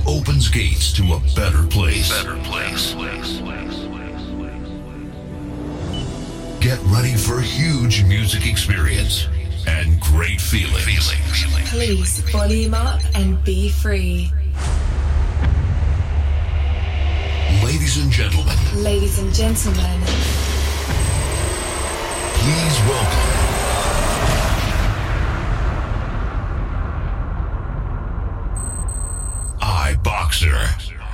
opens gates to a better place. Get ready for a huge music experience and great feelings. Please volume up and be free. Ladies and gentlemen. Please welcome iBoxer.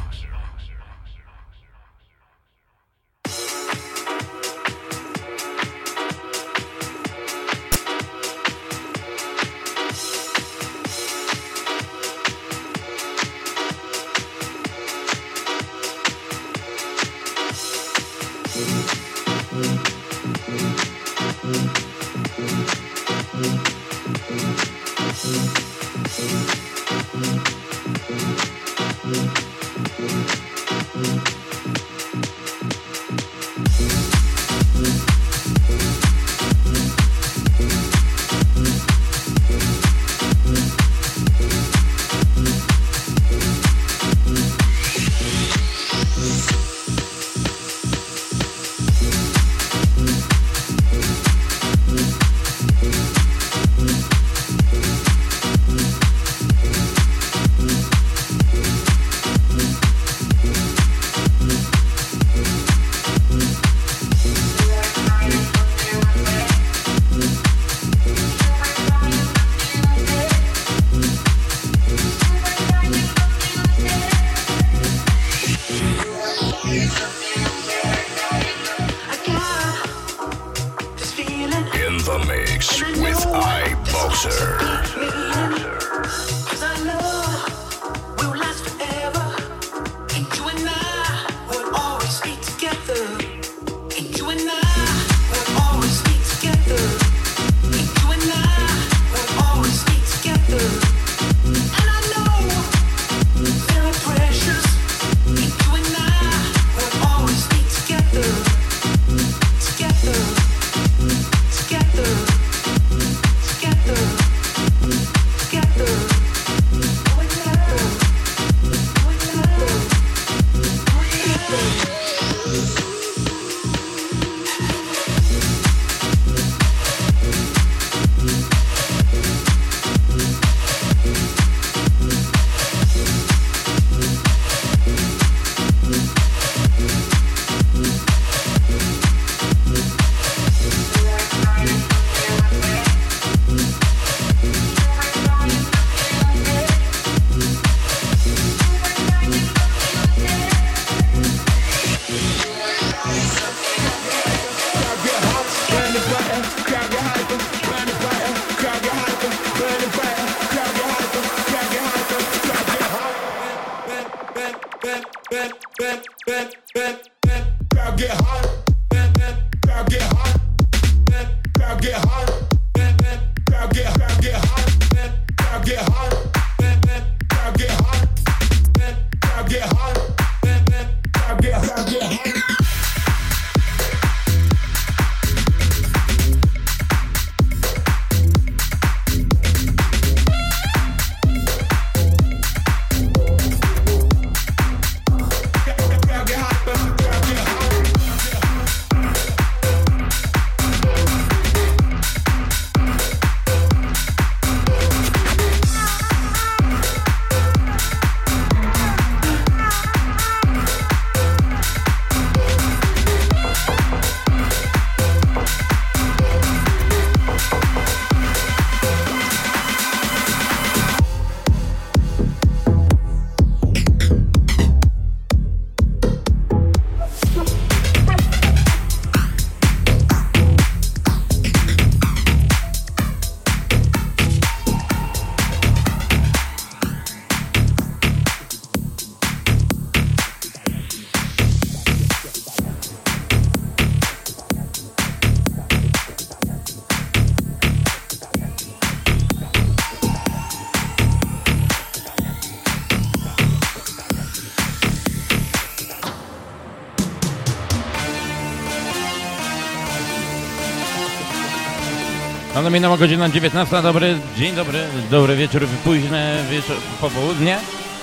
No minęła godzina 19, dobry dzień, dobry wieczór, późne popołudnie.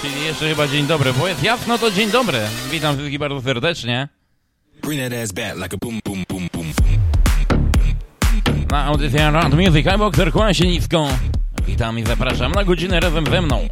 Czyli jeszcze chyba dzień dobry, bo jest jasno, to dzień dobry. Witam wszystkich bardzo serdecznie. Na audycję Rad Music, iBoxer, kłania się nisko. Witam i zapraszam na godzinę razem ze mną.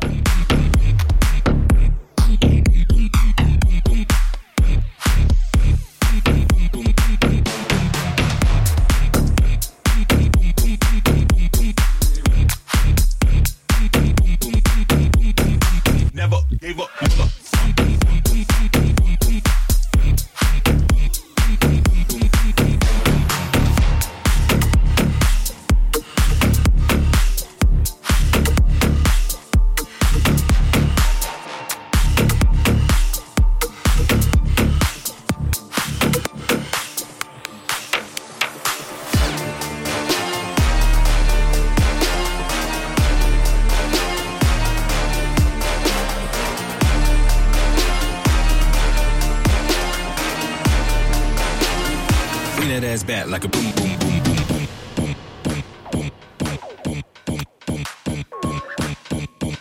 Like a boom, boom, boom, boom, boom, boom, boom, boom, boom, boom, boom, boom, boom, boom, boom,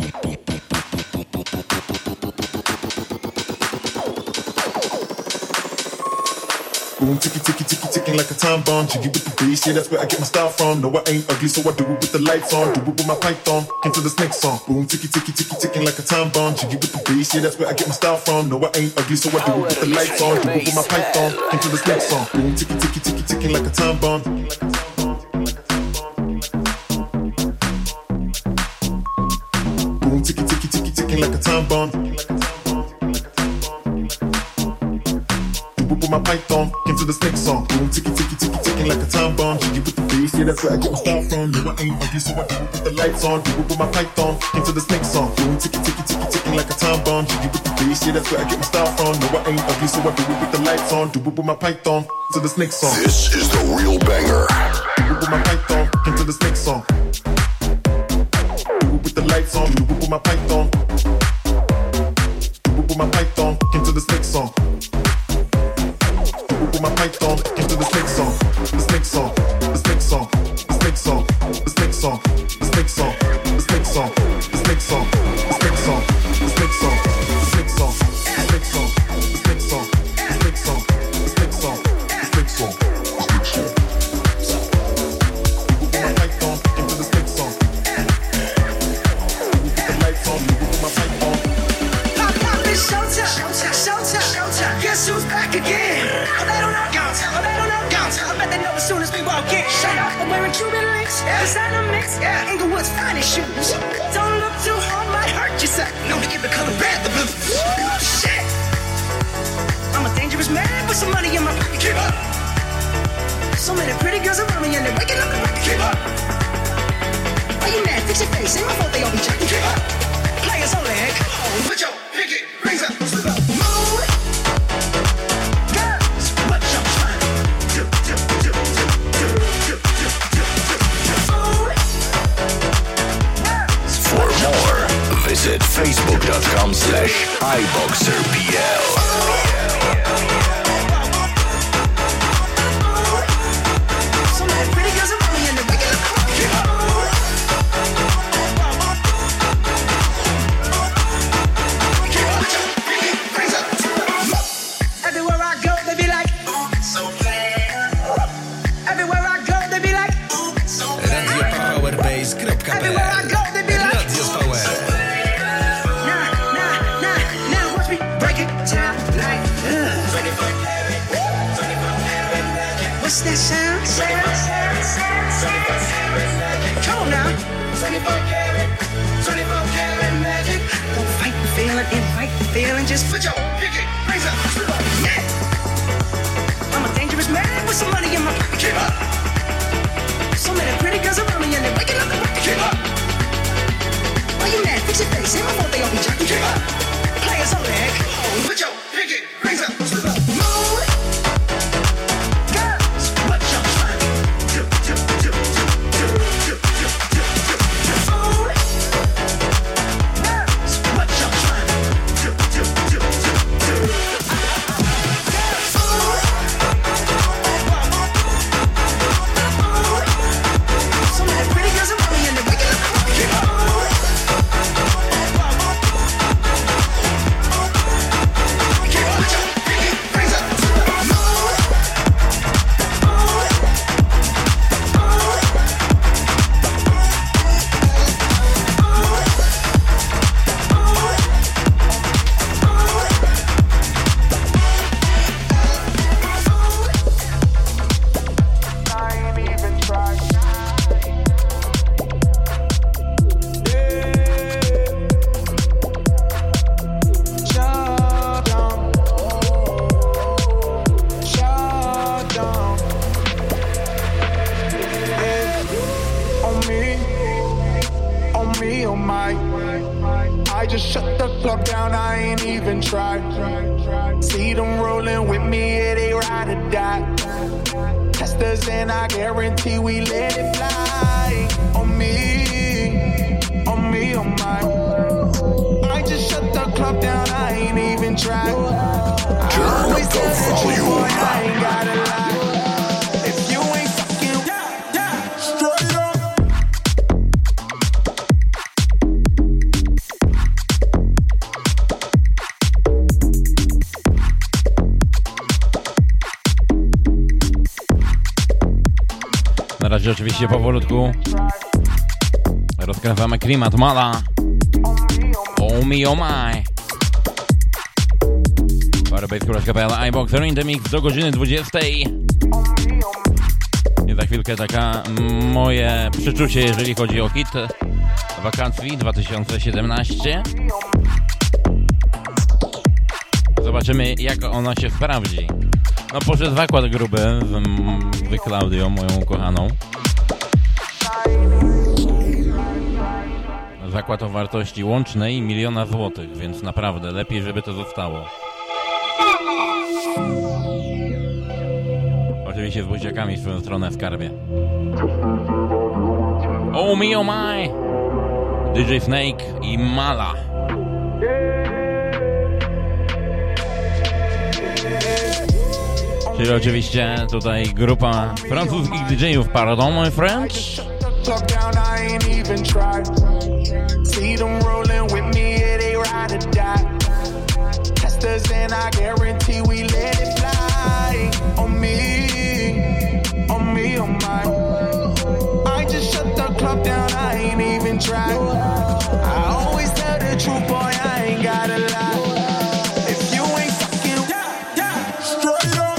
boom, ticky, ticky, ticky, ticking like a time bomb. Jiggy with the bass, yeah, that's where I get my style from. No, I ain't ugly, so I do it with the lights on. Do it with my python, into the snake song. Boom, ticky, ticky, ticky, ticking like a time bomb. Jiggy with the bass, yeah, that's where I get my style from. No, I ain't ugly, so I do it with the lights on. Do it with my python, into the snake song. Boom, ticky, ticky, ticky, ticking like a time bomb. Boom, ticky, ticky, ticky, ticking like a time bomb. With my python, into the snake song. Boom, ticky, ticky, ticky, ticking like a time bomb. Jiggy with the bass, yeah, that's where I get my style from. No, I ain't ugly, so I do it with the lights on. Do it with my python, into the snake song. Boom, ticky, ticky, ticky, ticking like a time bomb. Jiggy with the bass, yeah, that's where I get my style from. No, I ain't ugly, so I do it with the lights on. Do it with my python, into the snake song. This is the real banger. Do it with my python, into the snake song. Do it with the lights on. Do it with my python. Do it with my python, into the snake song. With my python into the snake song, the snake song, the snake song, the snake song, the snake song, the snake song, the snake song, the snake song, the snake song, the snake song, the snake song, the snake song, the snake song, the snake song, the snake song, the snake song, the snake song. With my python into the snake song. With the lights on, with my python. Pop, pop, it's showtime, showtime, showtime. Guess who's back again? Oh, they don't know counts. Oh, they don't know counts. I bet they know as soon as we walk in. Shut up. I'm wearing Cuban links. Designer mix. Inglewood's finest shoes. Don't look too hard, might hurt yourself. Known to give the color red the blue. Oh, shit. I'm a dangerous man with some money in my pocket. Keep up. So many pretty girls around me and they're waking up the rocket. Keep up. Why you mad? Fix your face. Ain't my fault they all be jacking. Keep up. Players only. Come on. Put your pinky rings up. Move. Visit facebook.com/iBoxerPL. What's that sound? Come on now. 24 karat magic. Don't fight the feeling, invite the feeling. Just put your pinky rings up. Yeah. I'm a dangerous man with some money in my pocket. Keep up. So many pretty girls around me and they're waking up the rocket. Keep up. Why you mad? Fix your face. Ain't my fault they all be jacking. Keep up. Players only. Come on. Put your pinky rings up. Move. down, I ain't even tried. See them rolling with me, yeah, they ride or die. Test us and I guarantee we let it fly. On me, on me, on mine. I just shut the club down, I ain't even tried. I always tell the truth, boy, I ain't gotta lie. If you ain't fucking, straight up. Na razie oczywiście powolutku rozkręcamy klimat Mala. Oh me, oh my. Firebase.pl, iBoxer in the mix do godziny 20. I za chwilkę taka moje przeczucie, jeżeli chodzi o hit wakacji 2017. Zobaczymy, jak ona się sprawdzi. No poszedł zakład gruby z Klaudią, moją ukochaną. Zakład o wartości łącznej 1 000 000 złotych, więc naprawdę lepiej, żeby to zostało. Oczywiście z buziakami w swoją stronę w skarbie. Oh me, oh my! DJ Snake i Mala. Czyli oczywiście tutaj grupa francuskich DJ-ów, pardon my French. See them rolling with me, yeah, they ride or die. Test us and I guarantee we let it fly. On me, on me, on mine. I just shut the club down, I ain't even tried. I always tell the truth, boy, I ain't gotta lie. If you ain't fucking, straight up.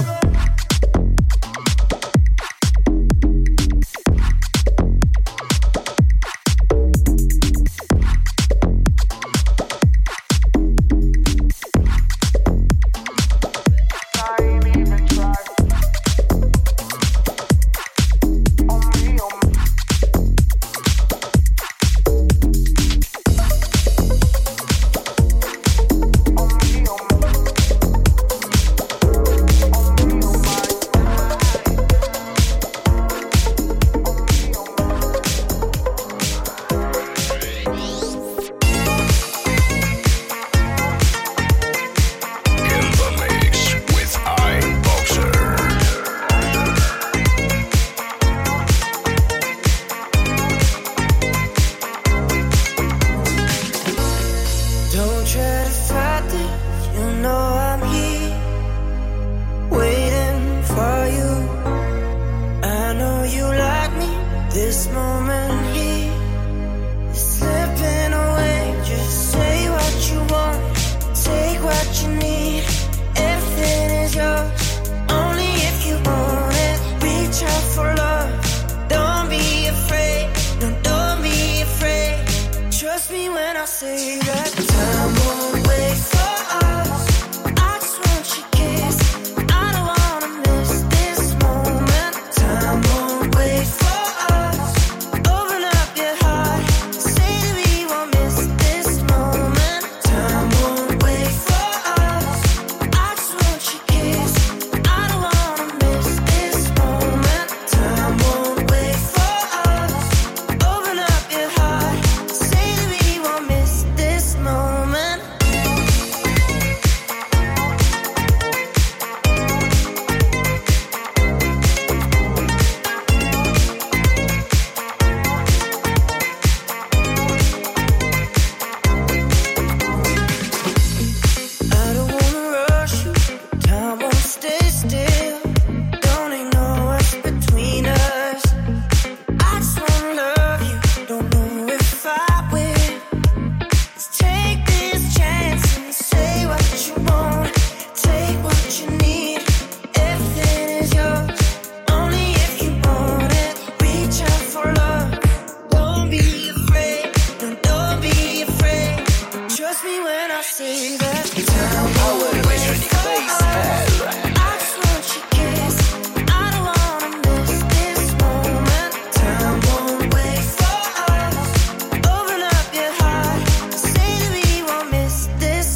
This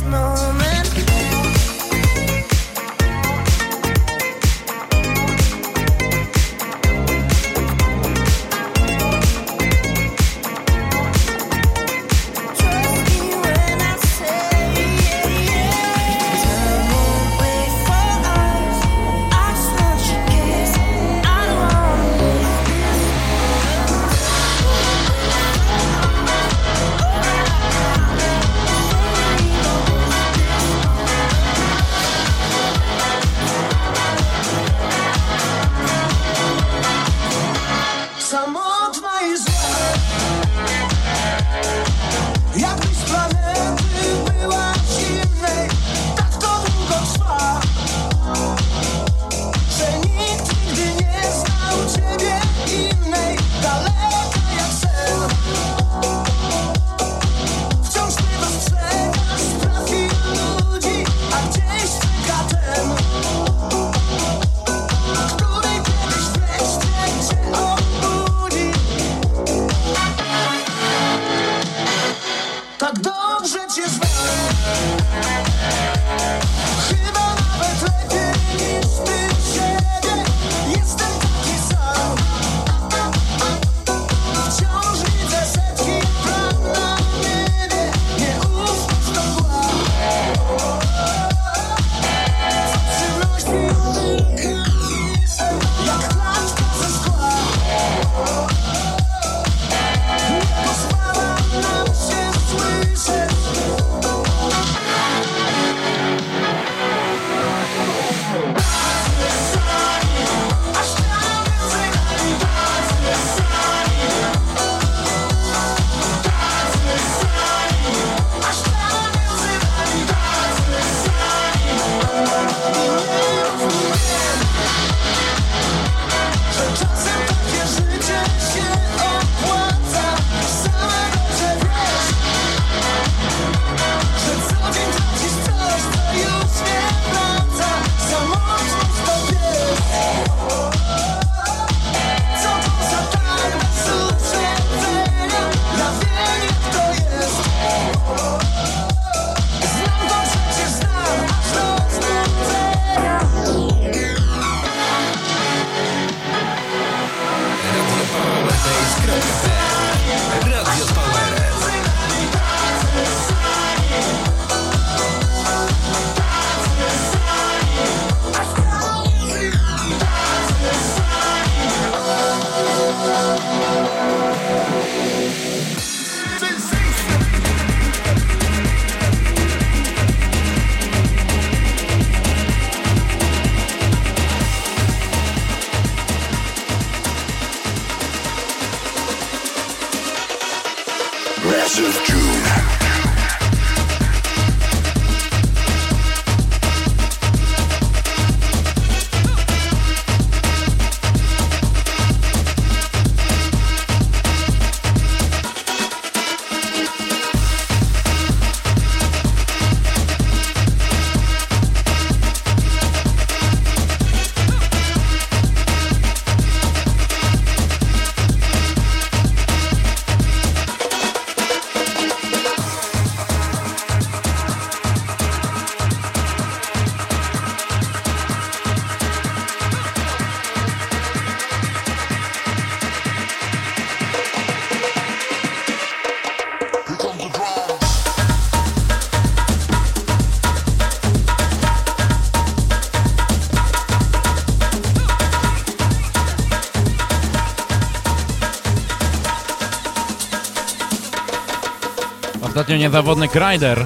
Ostatnio niezawodny Kryder.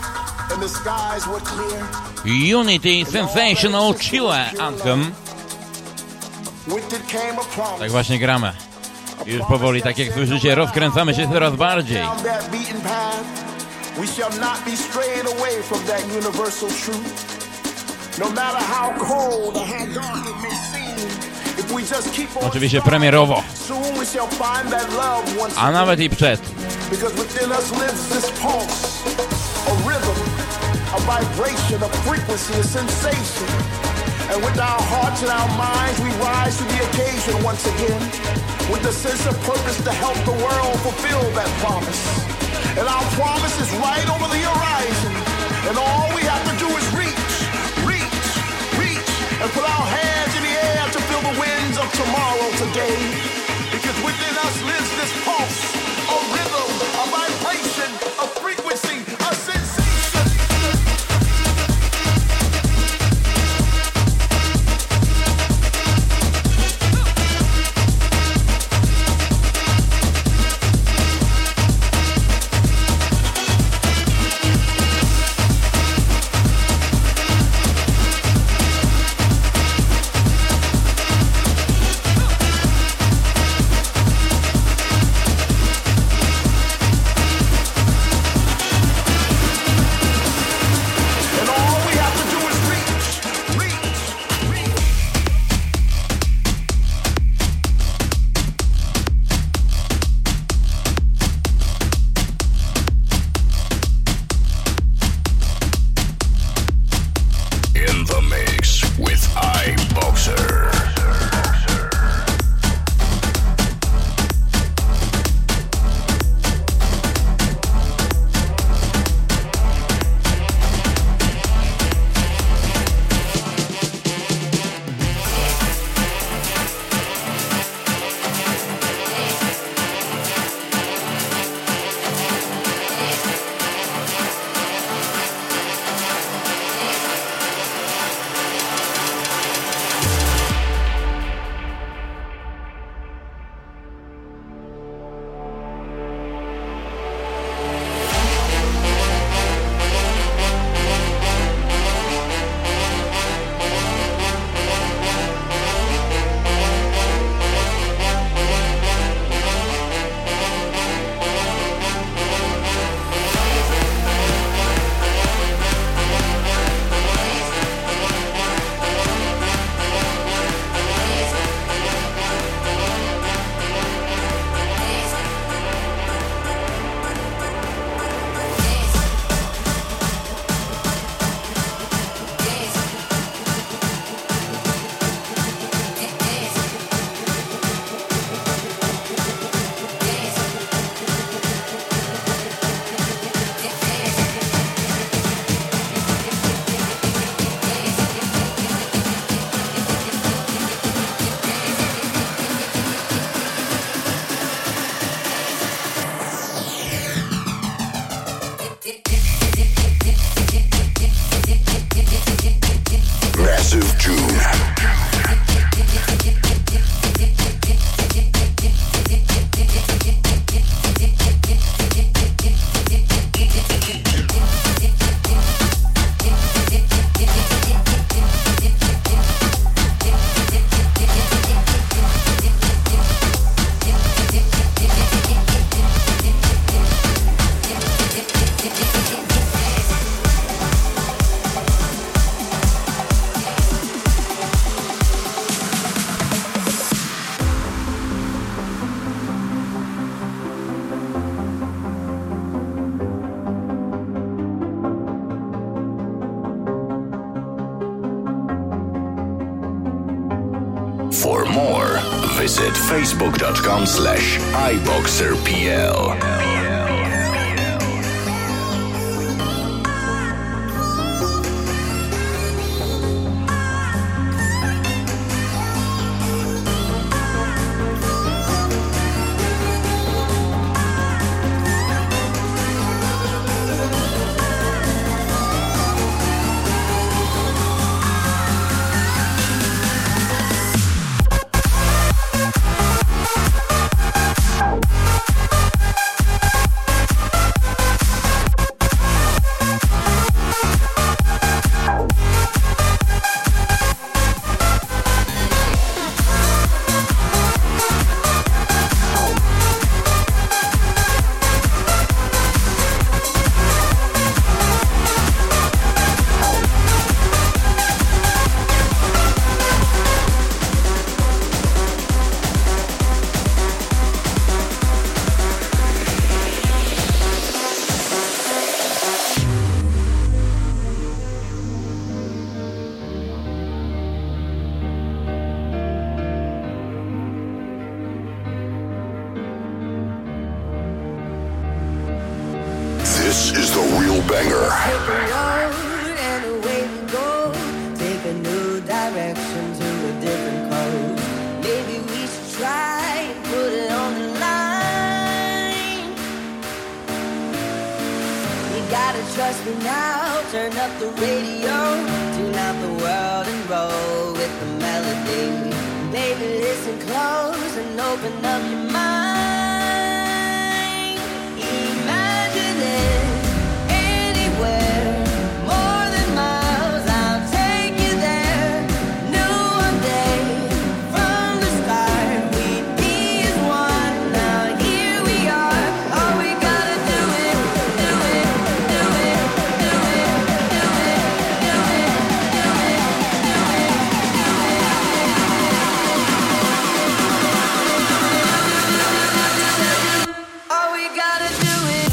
Unity Sensational Chile Anthem. Tak właśnie gramy. Już powoli, tak jak słyszycie, rozkręcamy się coraz bardziej. Oczywiście premierowo, a nawet i przed. Because within us lives this pulse, a rhythm, a vibration, a frequency, a sensation. And with our hearts and our minds, we rise to the occasion once again, with the sense of purpose to help the world fulfill that promise. And our promise is right over the horizon. And all we have to do is reach, and put our hands in the air to feel the winds of tomorrow today. Because within us lives this pulse, a rhythm, a vibration, a frequency, a sensation. For more, visit facebook.com/iboxerpl. This is the real banger. Take a road and away we go. Take a new direction to a different coast. Maybe we should try and put it on the line. You gotta trust me now. Turn up the radio, tune out the world and roll with the melody. Baby, listen close and open up your mind. Imagine it. More than miles, I'll take you there. Knew one day from the start we'd be as one. Now here we are. All we gotta do it, do it, do it, do it, do it, do it, do it, do it. All we gotta do it.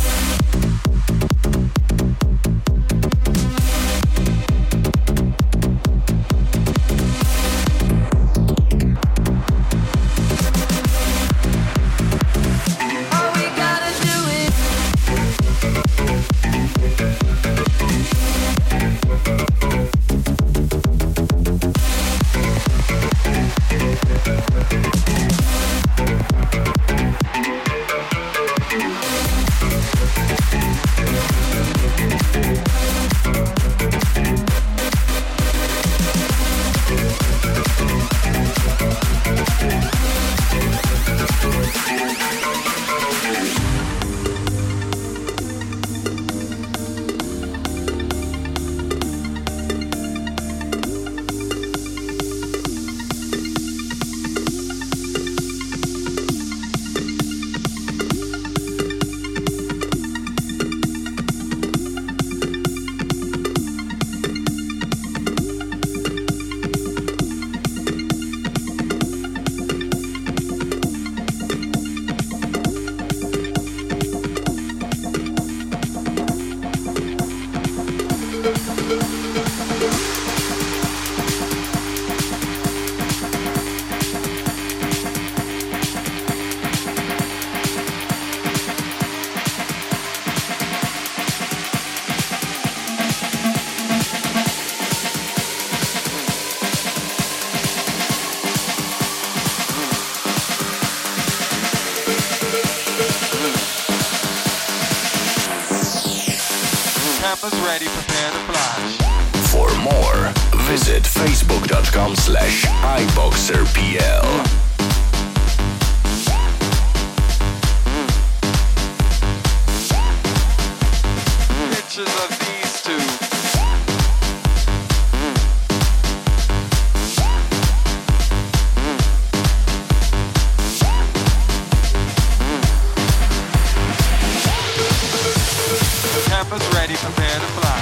Campus ready, prepare to fly. For more, visit facebook.com/iboxerpl. Pictures of these two. Campus ready, prepare to fly.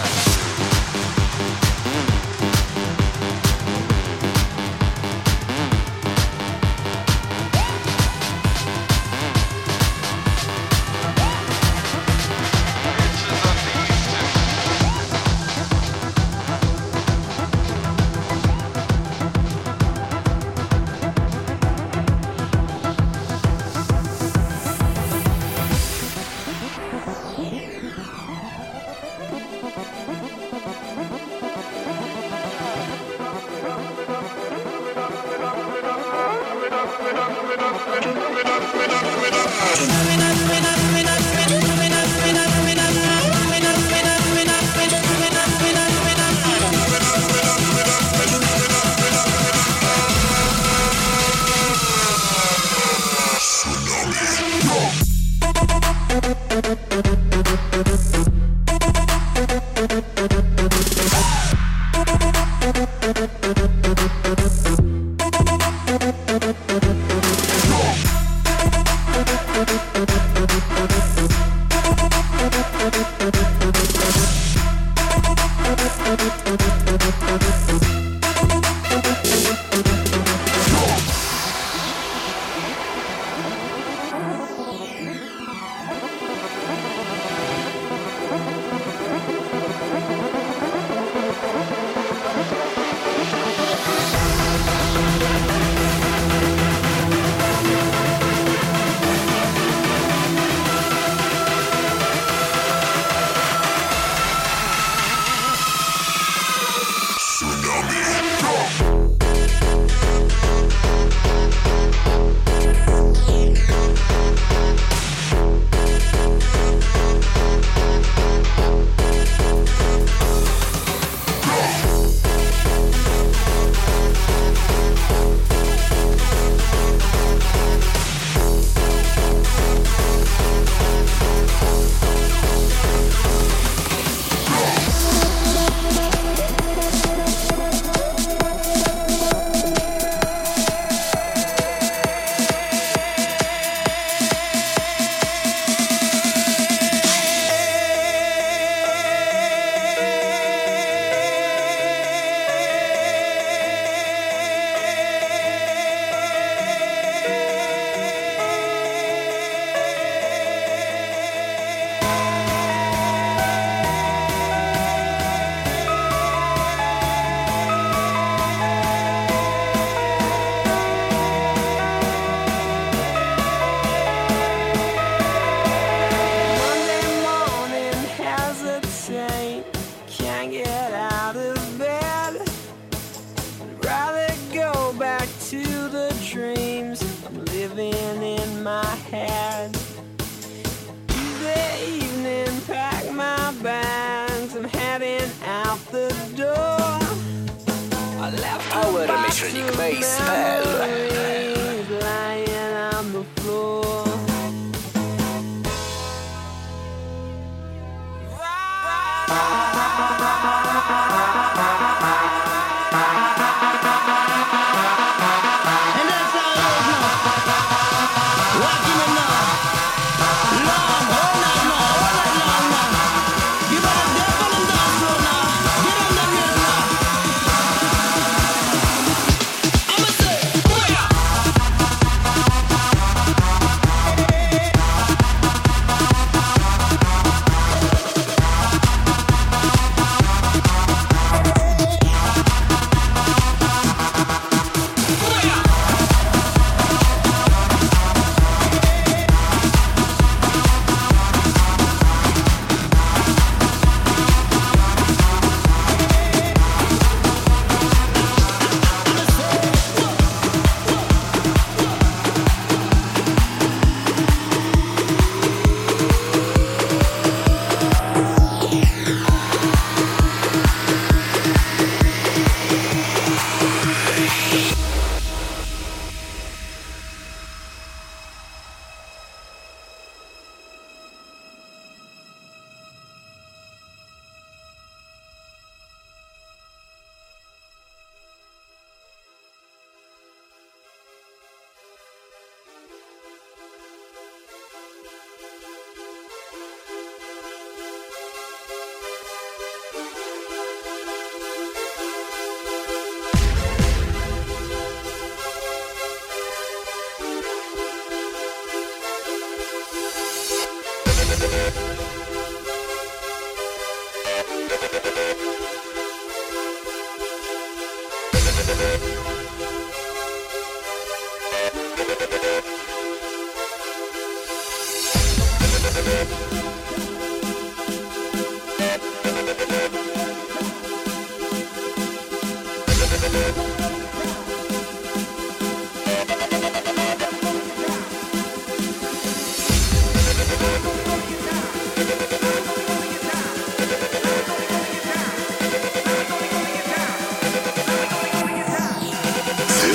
Power Electronic Bass L.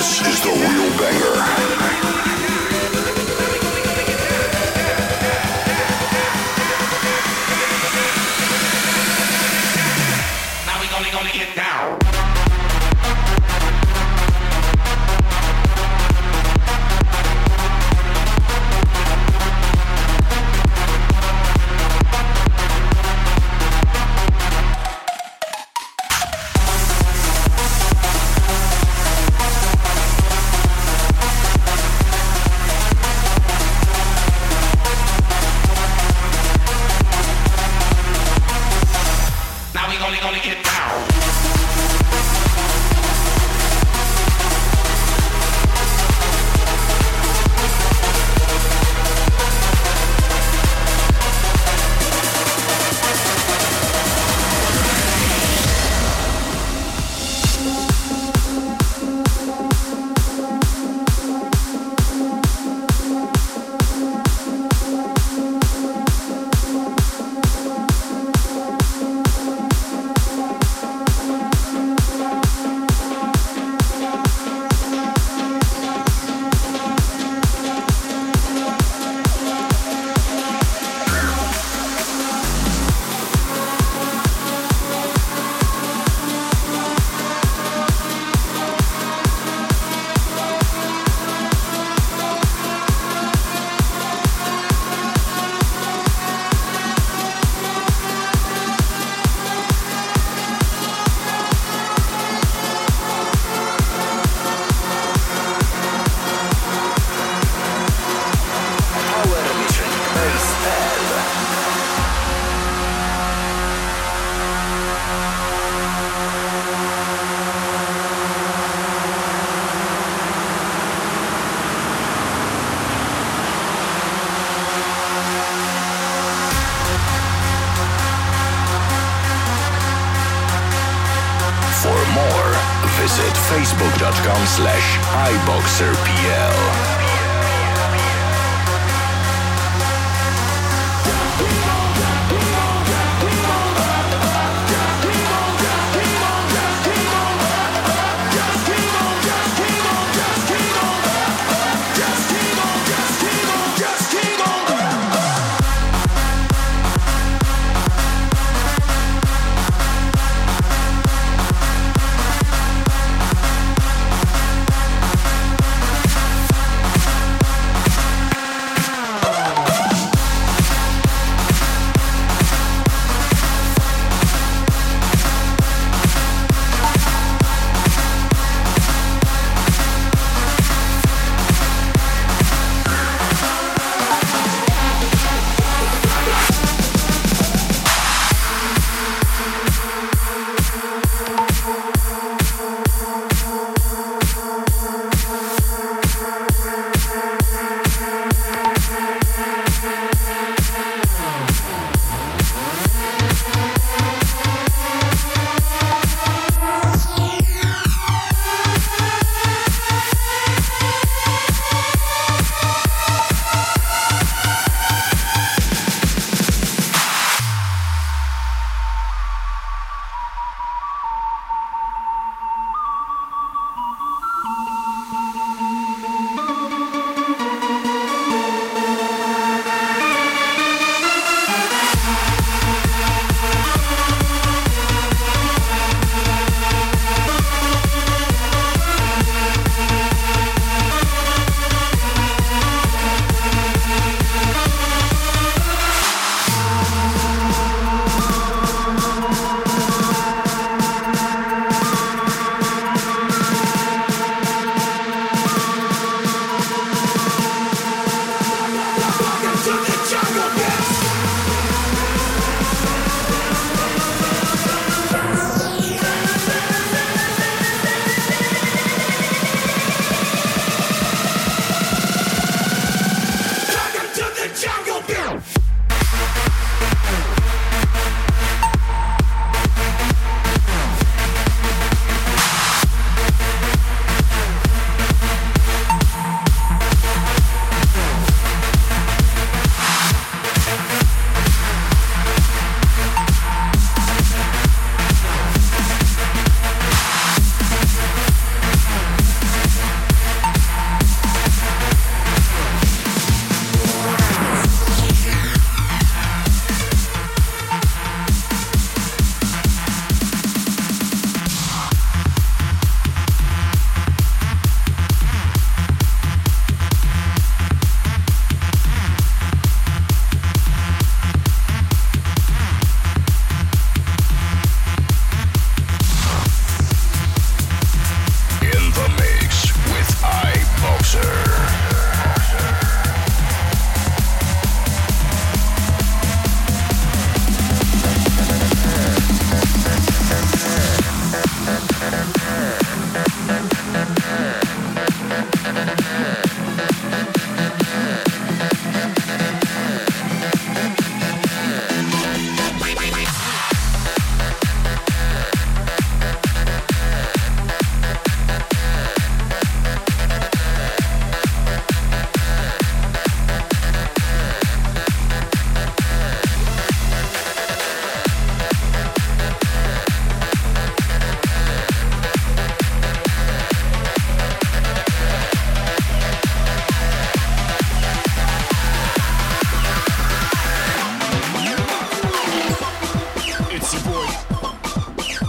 This is the real banger. Now we gonna get down. Gonna get down. Visit facebook.com/iboxerpl.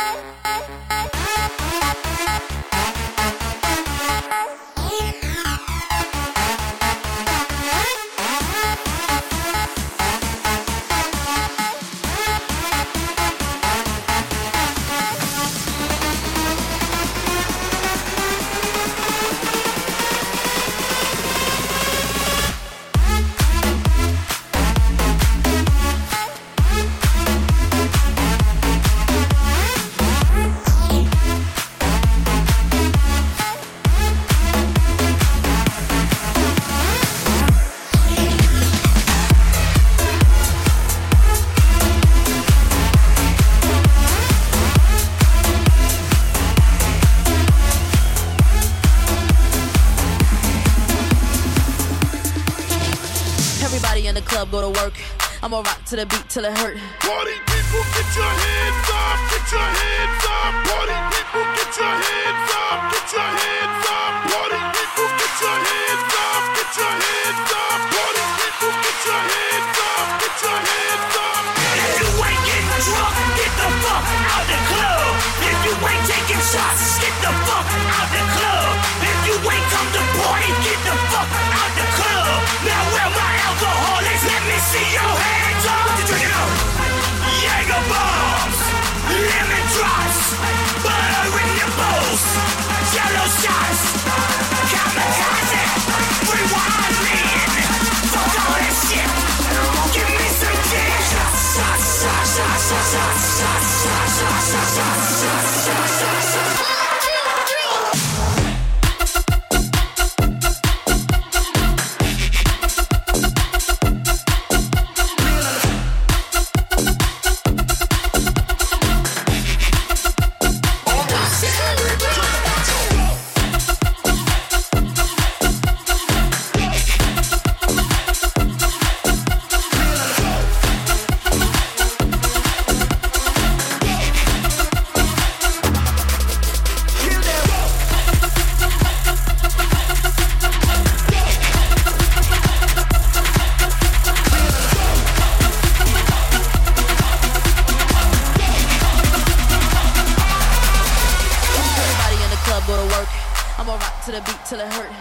Go to work. I'ma rock to the beat till it hurt. Party people, get your hands up, get your hands up. Party people, get your hands up, get your hands up. Party people, get your hands up, get your hands up. Party people, get your hands up, get your hands up. If you ain't getting drunk, get the fuck out the club. If you ain't taking shots, get the fuck out the club. If you ain't come to party, get the fuck out the club. Now where my alcoholics? Let me see your hands up. What you drinking up? Jaeger bombs, lemon drops, butter nipples, jello shots, kamikaze, rewind man. Fuck all that shit. Give me some dick. Shots, shots, shots, shots, shots, shots, shots, shots, shots, shots, shots, shots, shots. Till it hurt.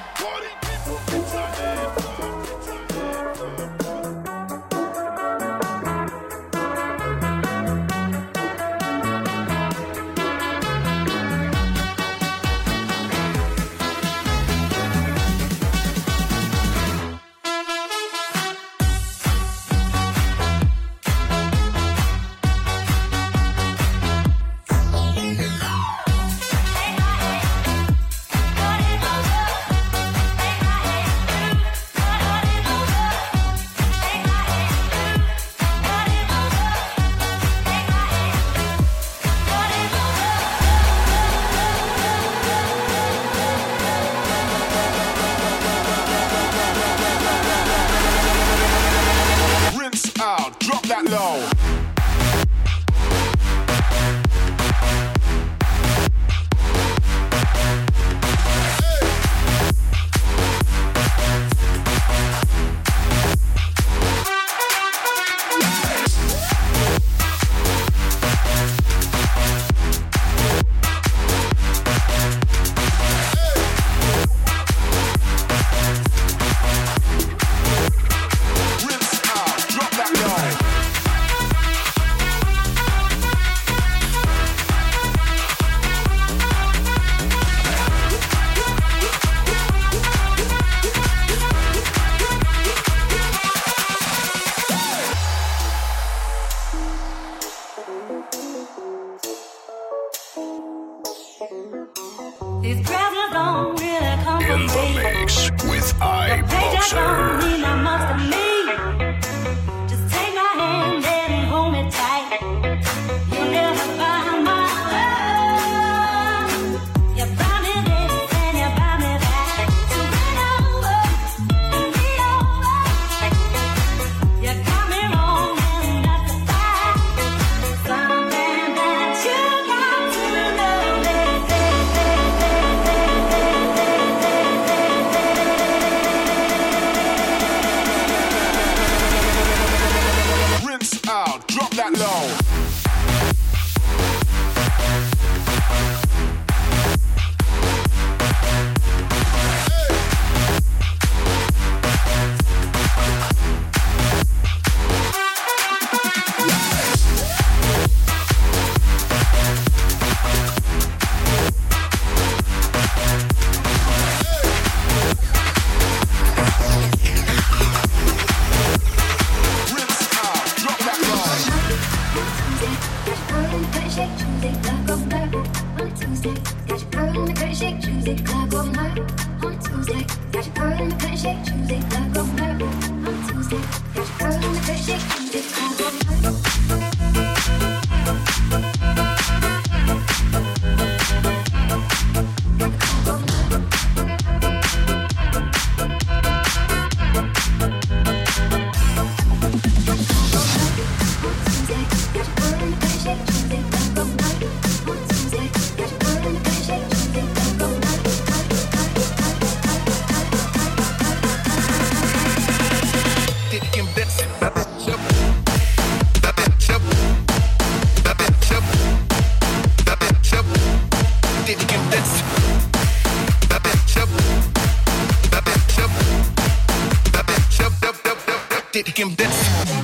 These presents don't really come In the mix with iBoxer. Just take my hand and hold me tight. You'll never find my love. You buy me this and you buy me that. So bring over and be over. You got me wrong and that's a fact. Something that you got to know. Rinse out, drop that low. him dance.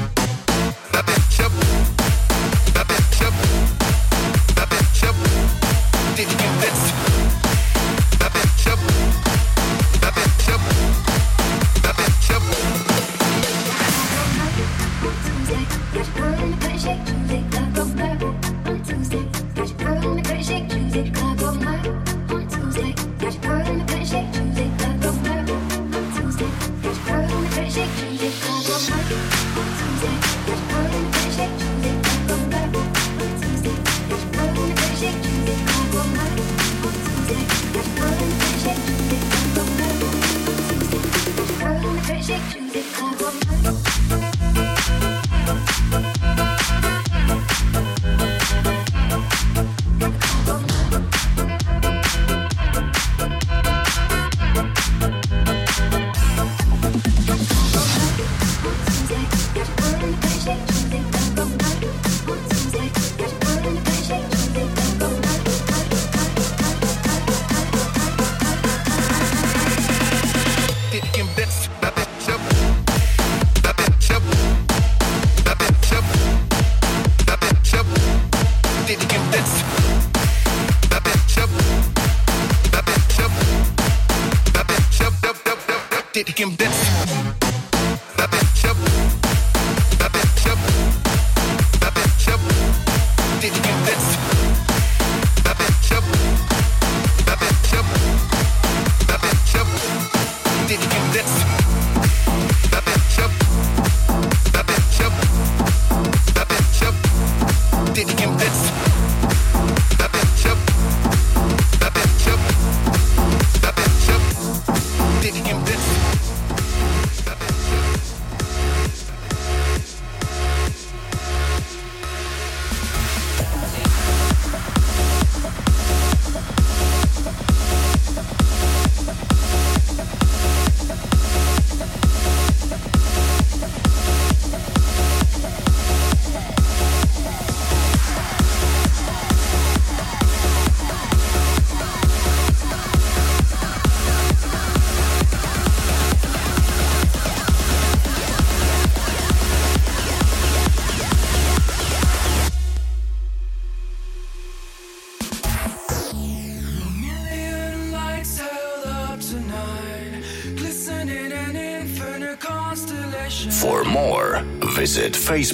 For more, visit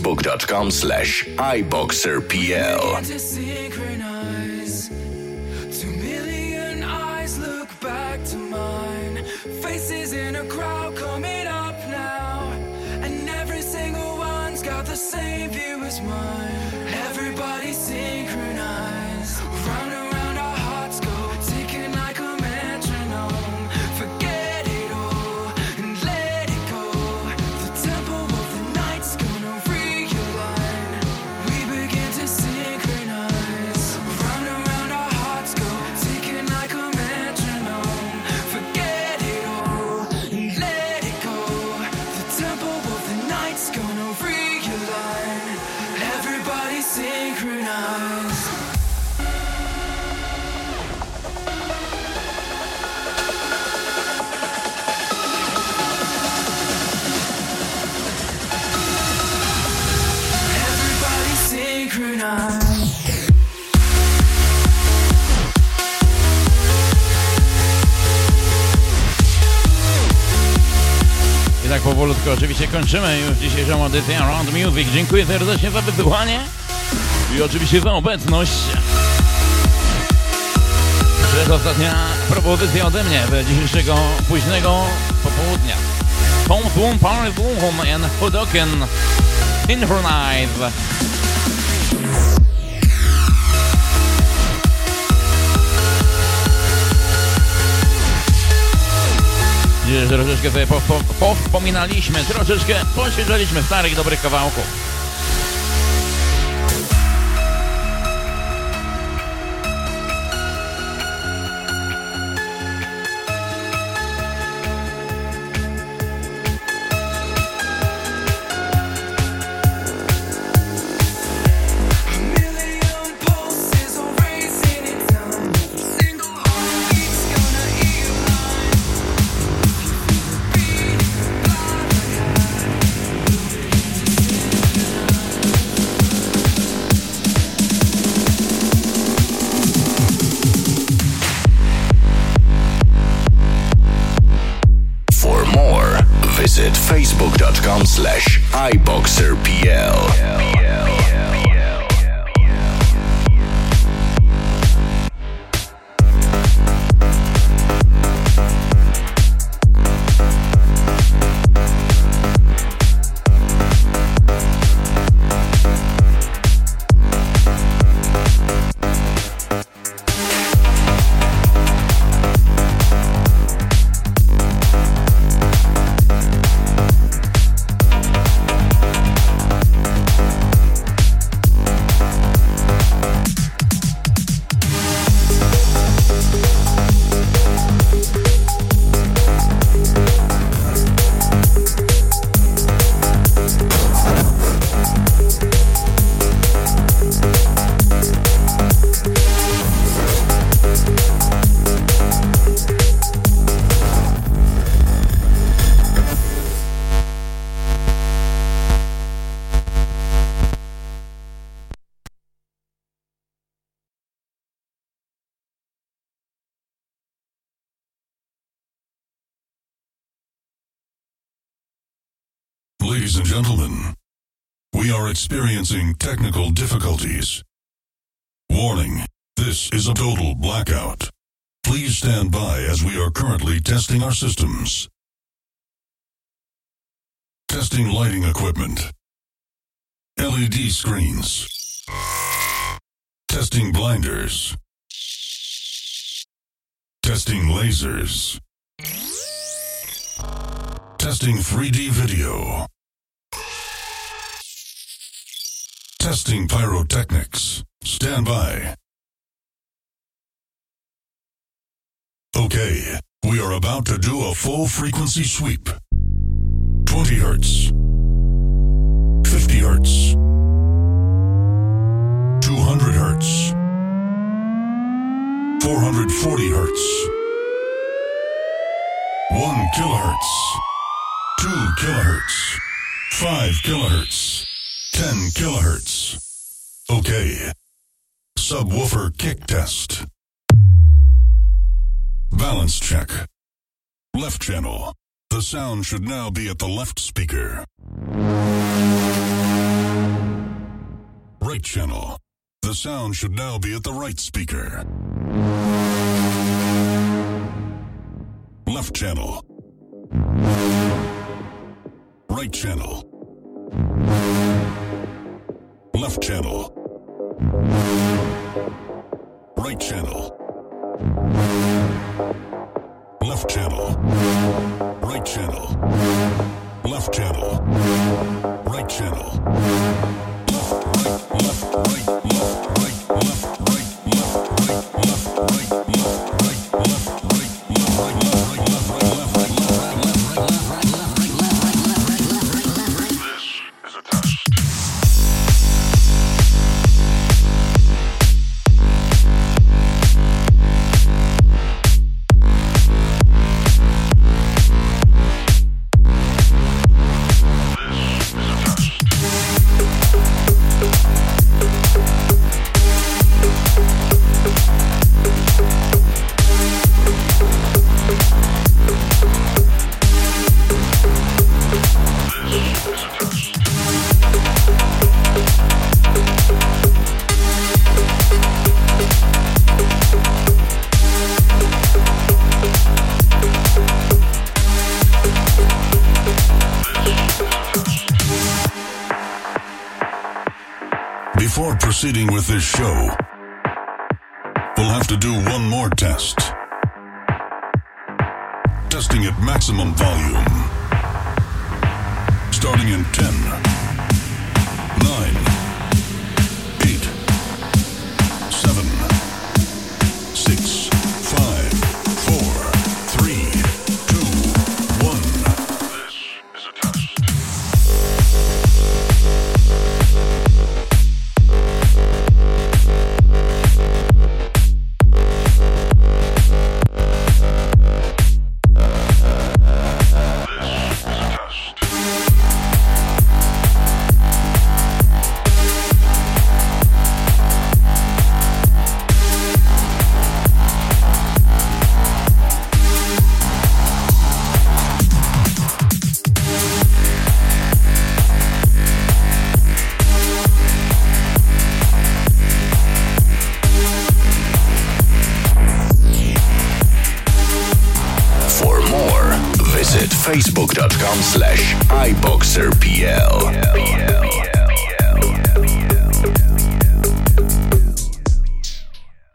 facebook.com/iboxerpl. To synchronize, 2 million eyes look back to mine. Faces in a crowd coming up now, and every single one's got the same view as mine. Everybody synchronize, round and round our hearts go, ticking like a metronome. Forget it all and let it go. The tempo of the night's gonna realign. We begin to synchronize, round and round our hearts go, ticking like a metronome. Forget it all and let it go. The tempo of the night's gonna realign. Everybody synchronize. Everybody synchronize. I tak powolutku oczywiście kończymy już dzisiejszą edycję Around Music. Dziękuję serdecznie za wysłuchanie i oczywiście za obecność. Przedostatnia propozycja ode mnie w dzisiejszego późnego popołudnia. Tom Thum Party Boom and Hodoken Synchronize. Dzisiaj troszeczkę sobie powspominaliśmy, troszeczkę posiedzieliśmy starych, dobrych kawałków. Ladies and gentlemen, we are experiencing technical difficulties. Warning, this is a total blackout. Please stand by as we are currently testing our systems. Testing lighting equipment. LED screens. Testing blinders. Testing lasers. Testing 3D video. Testing pyrotechnics. Stand by. Okay, we are about to do a full frequency sweep. 20 hertz. 50 hertz. 200 hertz. 440 hertz. 1 kilohertz. 2 kilohertz. 5 kilohertz. 10 kilohertz. Okay. Subwoofer kick test. Balance check. Left channel. The sound should now be at the left speaker. Right channel. The sound should now be at the right speaker. Left channel. Right channel. Left channel. Right channel. Left channel. Right channel. Left channel. Right channel. Left, right, left, right, left, right, left, right, left, right, left, right, left, right, left, right, left, right, left, right, left, right, left, right, left, right, left, right, left, right, left, right, left, right, left, right, left, right. This is a test. Before proceeding with this show, we'll have to do one more test. Testing at maximum volume. Starting in 10, 9, 8, 7, 6, 5, 4, 3, 2, 1. This is a test. Facebook.com/iBoxerPL.